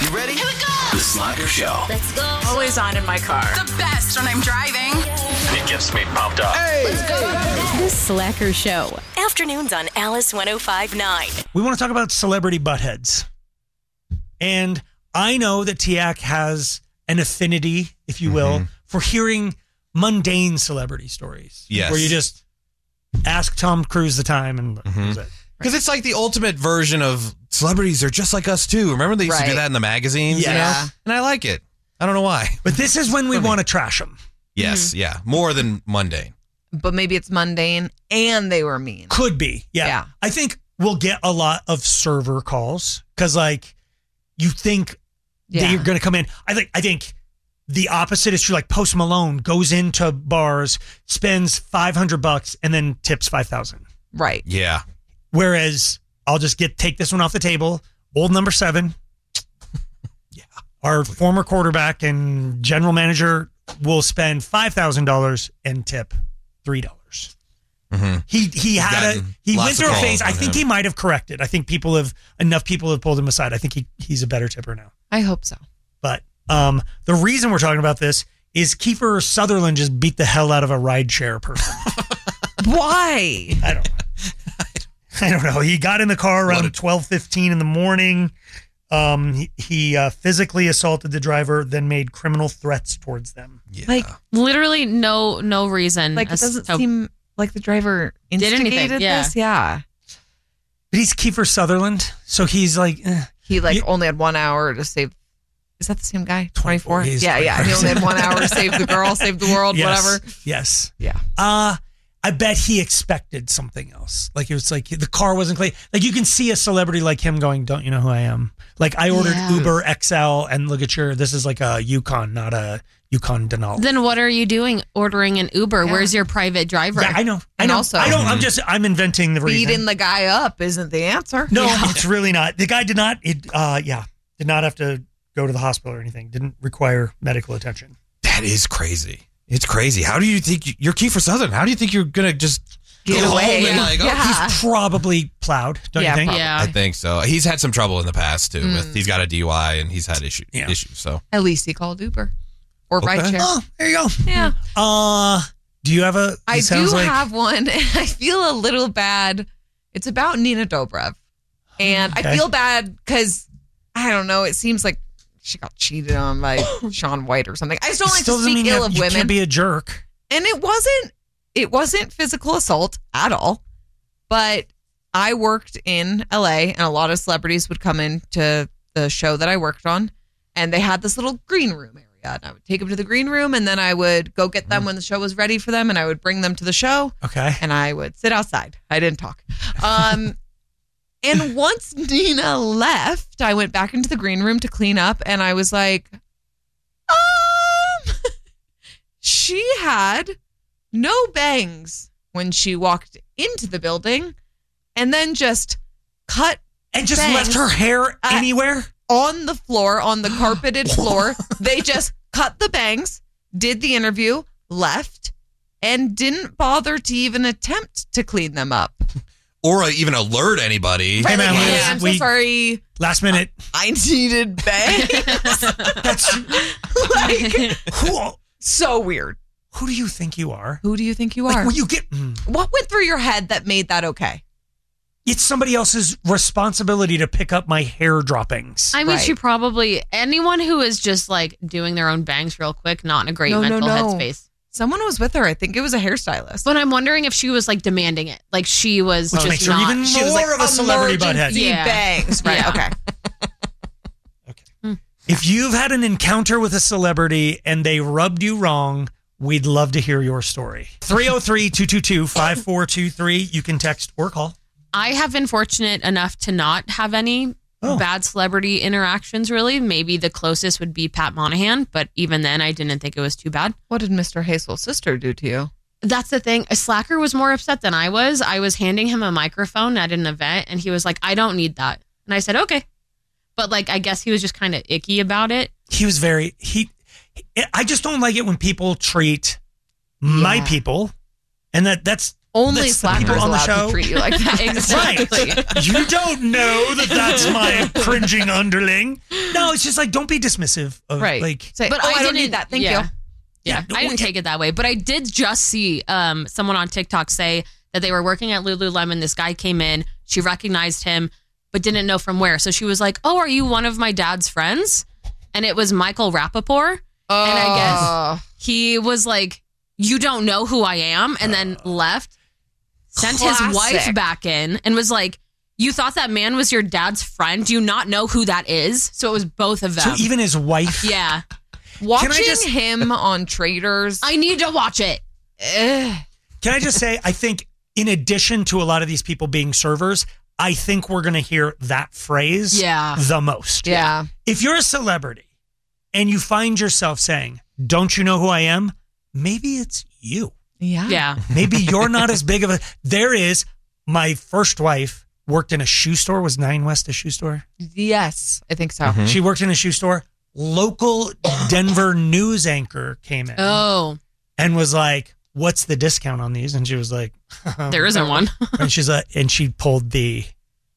You ready? Here we go. The Slacker Show. Let's go. Always on in my car. The best when I'm driving. It gets me pumped up. The Slacker Show. Afternoons on Alice 105.9. We want to talk about celebrity buttheads. And I know that Tiak has an affinity, if you will, for hearing mundane celebrity stories. Yes. Where you just ask Tom Cruise the time and that's it. Because it's like the ultimate version of celebrities are just like us too. Remember they used to do that in the magazines? Yeah. You know? And I like it. I don't know why. But this is when we want to trash them. Yes, yeah. More than mundane. But maybe it's mundane and they were mean. Could be. Yeah. I think we'll get a lot of server calls because like you think that you're going to come in. I think the opposite is true. Like Post Malone goes into bars, spends $500 and then tips $5,000. Right. Yeah. Whereas I'll just take this one off the table. Old number 7. Yeah. Our former quarterback and general manager will spend $5,000 and tip $3. Mm-hmm. He went through a phase. I think he might have corrected. I think enough people have pulled him aside. I think he's a better tipper now. I hope so. But the reason we're talking about this is Kiefer Sutherland just beat the hell out of a rideshare person. Why? I don't know. He got in the car around 12:15 in the morning. He physically assaulted the driver, then made criminal threats towards them. Yeah. Like literally no reason. Like it doesn't seem like the driver instigated this. Yeah. But he's Kiefer Sutherland, so he's like he only had 1 hour to save. Is that the same guy? 24. Yeah. He only had 1 hour to save the girl, save the world, whatever. Yes. Yeah. I bet he expected something else. Like it was like the car wasn't clean. Like you can see a celebrity like him going, "Don't you know who I am?" Like I ordered Uber XL, and look at this is like a Yukon, not a Yukon Denali. Then what are you doing ordering an Uber? Yeah. Where's your private driver? Yeah, I know. Also, I'm inventing the reason. Beating the guy up isn't the answer. No, it's really not. The guy did not have to go to the hospital or anything. Didn't require medical attention. That is crazy. It's crazy. How do you think you're Kiefer Sutherland? How do you think you're gonna just get away? He's probably plowed. Don't you think? Yeah, I think so. He's had some trouble in the past too. He's got a DUI and he's had issues. So at least he called Uber or rideshare. Oh, there you go. Yeah. Do you have a? I do have one, and I feel a little bad. It's about Nina Dobrev, and I feel bad because I don't know. It seems like she got cheated on by Shaun White or something. I just don't like to speak ill of women. You can't be a jerk. And it wasn't physical assault at all. But I worked in LA, and a lot of celebrities would come into the show that I worked on, and they had this little green room area. And I would take them to the green room, and then I would go get them when the show was ready for them, and I would bring them to the show. Okay. And I would sit outside. I didn't talk. And once Nina left, I went back into the green room to clean up, and I was like, she had no bangs when she walked into the building, and then just cut and just left her hair anywhere on the floor, on the carpeted floor. They just cut the bangs, did the interview, left, and didn't bother to even attempt to clean them up. Or even alert anybody. Hey, man, I'm so sorry. Last minute. I needed bangs. That's like, so weird. Who do you think you are? Who do you think you are? When you get, what went through your head that made that okay? It's somebody else's responsibility to pick up my hair droppings. I mean, she probably, anyone who is just like doing their own bangs real quick, not in a great mental headspace. Someone was with her. I think it was a hairstylist. But I'm wondering if she was like demanding it. Like she was just makes her even more of a celebrity butthead. Bangs. Right. Yeah. Okay. If you've had an encounter with a celebrity and they rubbed you wrong, we'd love to hear your story. 303-222-5423. You can text or call. I have been fortunate enough to not have any bad celebrity interactions, really. Maybe the closest would be Pat Monahan, but even then, I didn't think it was too bad. What did Mr. Hazel's sister do to you? That's the thing. A Slacker was more upset than I was. I was handing him a microphone at an event, and he was like, I don't need that. And I said, okay. But like, I guess he was just kind of icky about it. He was I just don't like it when people treat my people, and that's Only That's the Slacker people is on the allowed show. to treat you like that. Exactly. Right. You don't know that that's my cringing underling. No, it's just like, don't be dismissive of Right. like. Say, But oh, I I don't didn't need that. Thank yeah. you. Yeah, I didn't take it that way, but I did just see someone on TikTok say that they were working at Lululemon. This guy came in, she recognized him, but didn't know from where. So she was like, "Oh, are you one of my dad's friends?" And it was Michael Rappaport. And I guess he was like, "You don't know who I am," and then left. Sent his wife Classic. back in and was like, "You thought that man was your dad's friend? Do you not know who that is?" So it was both of them. So even his wife. yeah, Watching him on Traders. I need to watch it. Can I just say, I think in addition to a lot of these people being servers, I think we're going to hear that phrase Yeah. the most. Yeah. If you're a celebrity and you find yourself saying, "Don't you know who I am?" Maybe it's you. Yeah. Yeah. Maybe you're not as big of a. There is. My first wife worked in a shoe store. Was 9 West a shoe store? Yes, I think so. She worked in a shoe store. Local Denver news anchor came in Oh, and was like, "What's the discount on these?" And she was like, there isn't one. and she's like, and she pulled the,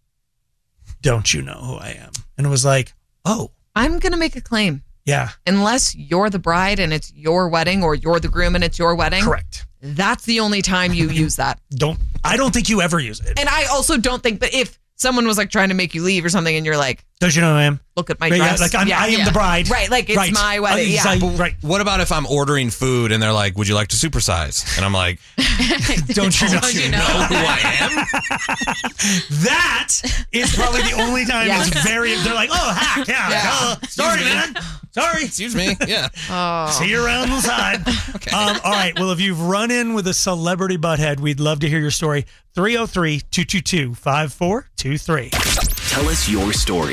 "Don't you know who I am?" And it was like, oh, I'm going to make a claim. yeah, Unless you're the bride and it's your wedding, or you're the groom and it's your wedding. correct. That's the only time you use that. I don't think you ever use it. And I also don't think that if someone was like trying to make you leave or something and you're like, Don't you know who I am? look at my Right, yeah, dress. like I am the bride. Right, like it's my wedding. It's Yeah. like, right. What about if I'm ordering food and they're like, "Would you like to supersize?" And I'm like, Don't you know? "Who I am?" That is probably the only time Yeah. it's very. They're like, "Oh, hack, yeah. Sorry, man. Sorry. Excuse me. Yeah. See you around the side." Okay. All right. Well, if you've run in with a celebrity butthead, we'd love to hear your story. 303-222-5423. Tell us your story.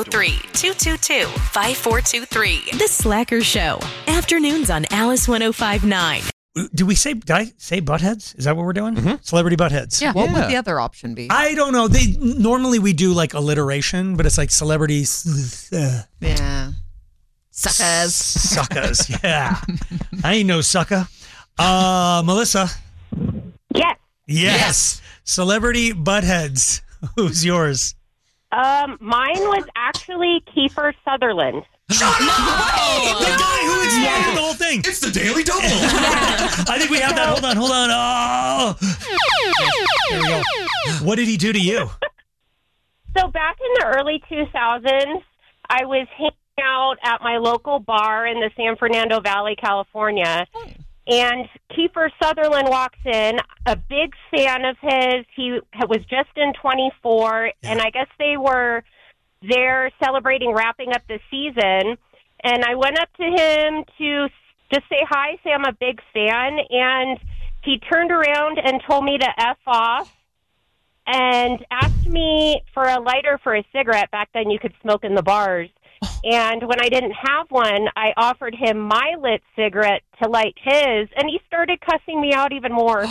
303-222-5423. The Slacker Show. Afternoons on Alice 105.9. Did I say buttheads? Is that what we're doing? Celebrity buttheads. Yeah. What Yeah. would the other option be? I don't know. Normally we do like alliteration, but it's like celebrities. Yeah. Suckers. Suckers. Yeah. I ain't no sucker. Melissa. Yes. Yes. Celebrity buttheads. Who's yours? Mine was actually Kiefer Sutherland. Shut up! The guy who explained the whole thing. It's the Daily Double. I think we have that. Hold on. Oh. There we go. What did he do to you? So back in the early 2000s, I was hanging out at my local bar in the San Fernando Valley, California, and Kiefer Sutherland walks in, a big fan of his. He was just in 24, and I guess they were there celebrating wrapping up the season. And I went up to him to just say hi, say I'm a big fan, and he turned around and told me to F off and asked me for a lighter for a cigarette. Back then you could smoke in the bars. And when I didn't have one, I offered him my lit cigarette to light his, and he started cussing me out even more.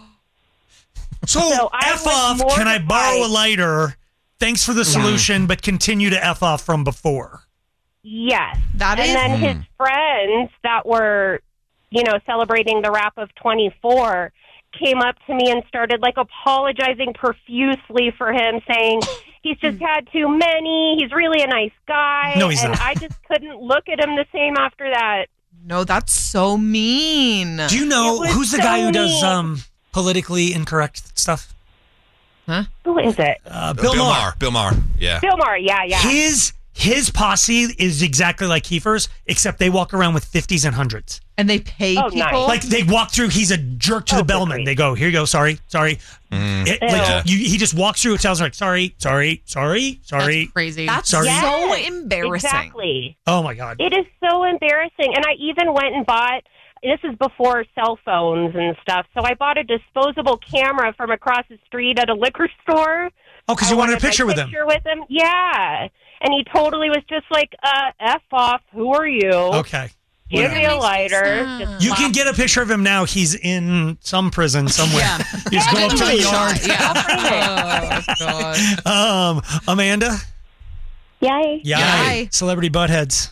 So I F was off, can I borrow a mortified. lighter? Thanks for the solution, but continue to F off from before. Yes. That and is- then his friends that were, celebrating the wrap of 24 came up to me and started apologizing profusely for him, saying he's just had too many. He's really a nice guy. No, he's and not. I just couldn't look at him the same after that. No, that's so mean. Do you know It was who's the so guy who does mean. politically incorrect stuff? Who is it? Bill Maher. Bill Maher. Yeah. Bill Maher. Yeah. His posse is exactly like Kiefer's, except they walk around with 50s and 100s. And they pay Oh, people. nice. Like they walk through, he's a jerk to the bellman. great. They go, "Here you go, sorry." Yeah. He just walks through hotels like, sorry. That's crazy. That's Sorry. so Yes, embarrassing. Exactly. Oh my God. It is so embarrassing. And I even went and bought, this is before cell phones and stuff, so I bought a disposable camera from across the street at a liquor store. Oh, because you wanted a picture with him. Yeah. And he totally was just like, F off, who are you? Okay. Give me a lighter. Stop. Just You can get a picture of him now. He's in some prison somewhere. Yeah. You just go up to the yard. Yeah. Oh, God. Amanda? Yay. Yeah. Yay. Celebrity buttheads.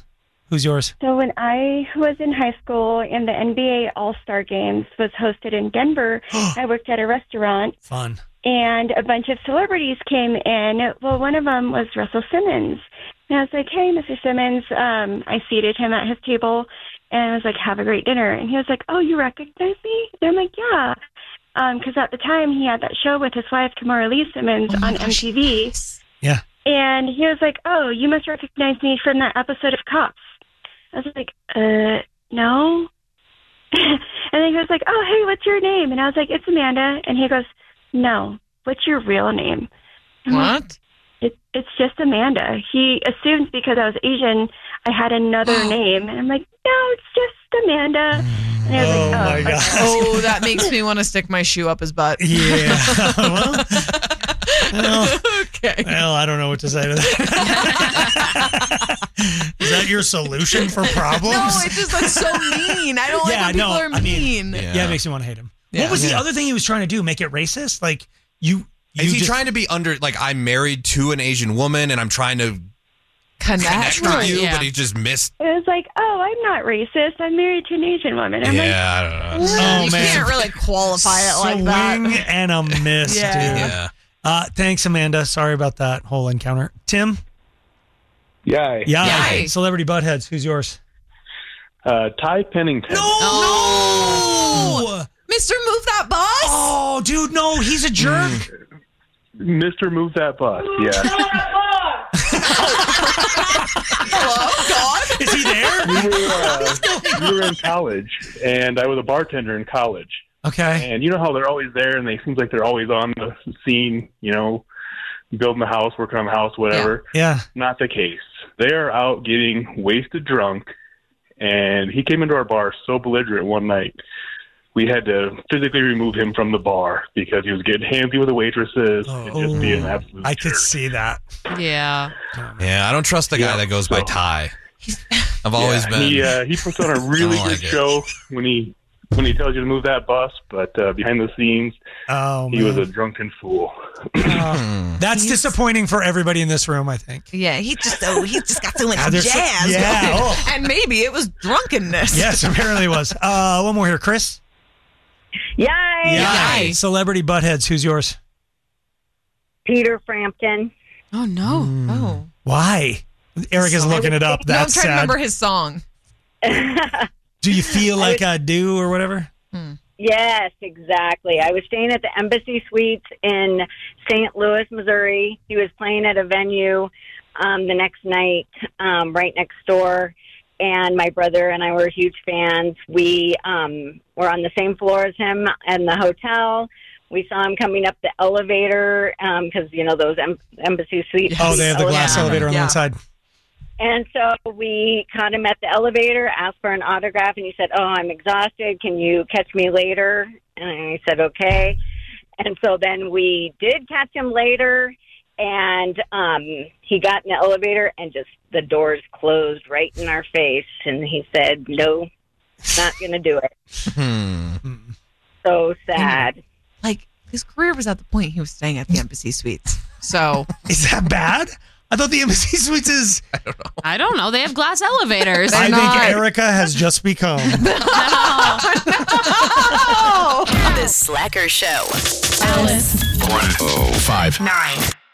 Who's yours? So when I was in high school and the NBA All-Star Games was hosted in Denver, I worked at a restaurant. Fun. And a bunch of celebrities came in. Well, one of them was Russell Simmons. And I was like, hey, Mr. Simmons. I seated him at his table, and I was like, have a great dinner. And he was like, oh, you recognize me? And I'm like, yeah. Because at the time, he had that show with his wife, Tamara Lee Simmons, on MTV. Yeah. And he was like, oh, you must recognize me from that episode of Cops. I was like, no. And then he was like, oh, hey, what's your name? And I was like, it's Amanda. And he goes, no, what's your real name? I'm what? Like, it's just Amanda. He assumed because I was Asian, I had another name. And I'm like, no, it's just Amanda. And I was like, oh, my God. Oh, that makes me want to stick my shoe up his butt. Yeah. well, okay. Well, I don't know what to say to that. Is that your solution for problems? No, it just looks so mean. I don't like when people are mean. Yeah, it makes me want to hate him. Yeah. What was the other thing he was trying to do? Make it racist? Like, is he trying to be I'm married to an Asian woman and I'm trying to connect with you, but he just missed. It was like, oh, I'm not racist. I'm married to an Asian woman. I'm I don't know. You can't really qualify it like that. Swing and a miss, dude. Yeah. Thanks, Amanda. Sorry about that whole encounter. Tim? Yay. Celebrity buttheads. Who's yours? Ty Pennington. No! Mr. Move That Bus? Oh, dude, no. He's a jerk. Mr. Move That Bus, yeah. Hello, God? Is he there? We were in college, and I was a bartender in college. Okay. And you know how they're always there, and they seems like they're always on the scene, building the house, working on the house, whatever. Yeah. Not the case. They are out getting wasted drunk, and he came into our bar so belligerent one night. We had to physically remove him from the bar because he was getting handsy with the waitresses and just being an absolute I could see that. Yeah. Yeah, I don't trust the guy that goes by Ty. I've always been. He puts on a really good show when he tells you to move that bus, but behind the scenes, he was a drunken fool. That's disappointing for everybody in this room, I think. Yeah, he just got so much jazz. Yeah. Oh. And maybe it was drunkenness. Yes, apparently it was. One more here. Chris? Yay! Celebrity buttheads. Who's yours? Peter Frampton. Oh, no. Oh. Why? Erica's looking it up. That's I'm trying to sad. remember his song. Do you feel like I do or whatever? Yes, exactly. I was staying at the Embassy Suites in St. Louis, Missouri. He was playing at a venue the next night right next door, and my brother and I were huge fans. We were on the same floor as him in the hotel. We saw him coming up the elevator because, those Embassy Suites. Oh, they have the glass elevator on one side. And so we caught him at the elevator, asked for an autograph, and he said, oh, I'm exhausted. Can you catch me later? And I said, okay. And so then we did catch him later, and he got in the elevator, and just the doors closed right in our face. And he said, no, not going to do it. So sad. His career was at the point he was staying at the Embassy Suites. So is that bad? I thought the Embassy Suites is... I don't know. They have glass elevators. I think Erica has just become... The Slacker Show. Alice. 105.9.